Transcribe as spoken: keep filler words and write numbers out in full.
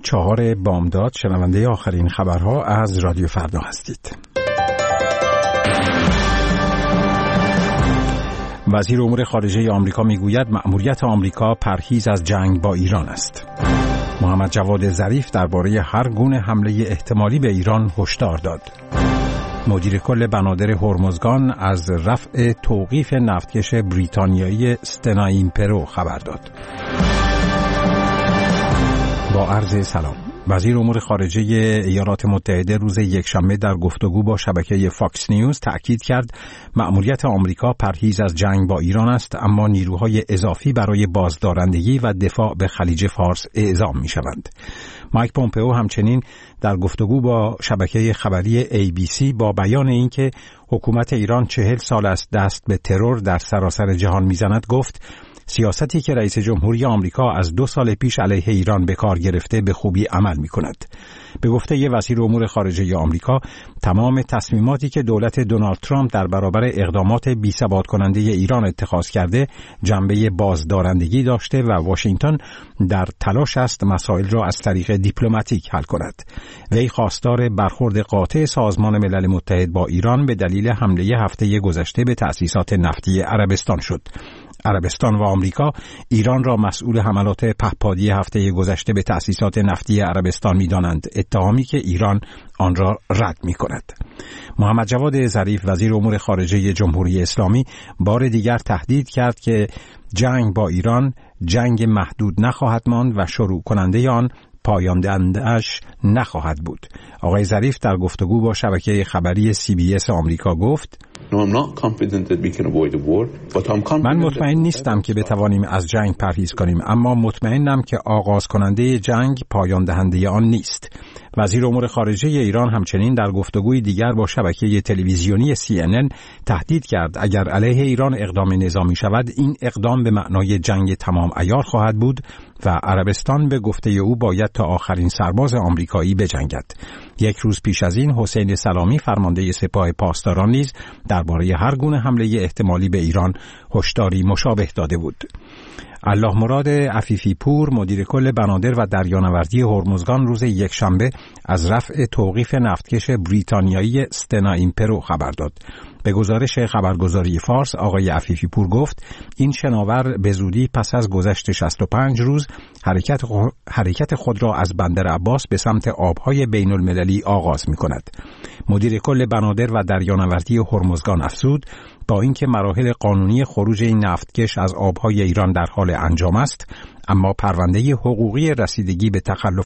چهار بامداد شنونده آخرین خبرها از رادیو فردا هستید. وزیر امور خارجه آمریکا میگوید مأموریت آمریکا پرهیز از جنگ با ایران است. محمد جواد ظریف درباره هر گونه حمله احتمالی به ایران هشدار داد. مدیر کل بنادر هرمزگان از رفع توقیف نفتکش بریتانیایی استنا ایمپرو خبر داد. با عرض سلام. وزیر امور خارجه ایالات متحده روز یکشنبه در گفتگو با شبکه فاکس نیوز تأکید کرد مأموریت آمریکا پرهیز از جنگ با ایران است، اما نیروهای اضافی برای بازدارندگی و دفاع به خلیج فارس اعزام می شوند. مایک پومپئو همچنین در گفتگو با شبکه خبری ای بی سی با بیان اینکه حکومت ایران چهل سال است دست به ترور در سراسر جهان میزند گفت سیاستی که رئیس جمهوری آمریکا از دو سال پیش علیه ایران به کار گرفته به خوبی عمل می کند. به گفته ی وزیر امور خارجه آمریکا تمام تصمیماتی که دولت دونالد ترامپ در برابر اقدامات بی‌ثبات کننده ایران اتخاذ کرده جنبه بازدارندگی داشته و واشنگتن در تلاش است مسائل را از طریق دیپلماتیک حل کند. وی خواستار برخورد قاطع سازمان ملل متحد با ایران به دلیل حمله هفته گذشته به تأسیسات نفتی عربستان شد. عربستان و آمریکا ایران را مسئول حملات پهپادی هفته گذشته به تأسیسات نفتی عربستان می‌دانند، اتهامی که ایران آن را رد می‌کند. محمد جواد ظریف وزیر امور خارجه جمهوری اسلامی بار دیگر تهدید کرد که جنگ با ایران جنگ محدود نخواهد ماند و شروع کننده آن پایان دهنده‌اش نخواهد بود. آقای ظریف در گفتگو با شبکه خبری سی بی اس آمریکا گفت من مطمئن نیستم که بتوانیم از جنگ پرهیز کنیم، اما مطمئنم که آغاز کننده جنگ پایان دهنده آن نیست. وزیر امور خارجه ایران همچنین در گفتگوی دیگر با شبکه تلویزیونی سی ان ان تهدید کرد اگر علیه ایران اقدام نظامی شود این اقدام به معنای جنگ تمام عیار خواهد بود و عربستان به گفته او باید تا آخرین سرباز آمریکایی بجنگد. یک روز پیش از این حسین سلامی فرمانده سپاه پاسداران نیز درباره هر گونه حمله احتمالی به ایران هشداری مشابه داده بود. الله مراد عفیفی پور مدیر کل بنادر و دریانوردی هرمزگان روز یکشنبه از رفع توقیف نفتکش بریتانیایی استنا ایمپرو خبر داد. به گزارش خبرگزاری فارس آقای عفیفی پور گفت این شناور به زودی پس از گذشت شصت و پنج روز حرکت حرکت خود را از بندر عباس به سمت آبهای بین المللی آغاز می کند. مدیر کل بنادر و دریانوردی هرمزگان افزود با اینکه مراحل قانونی خروج این نفتکش از آبهای ایران در حال انجام است، اما پرونده حقوقی رسیدگی به تخلف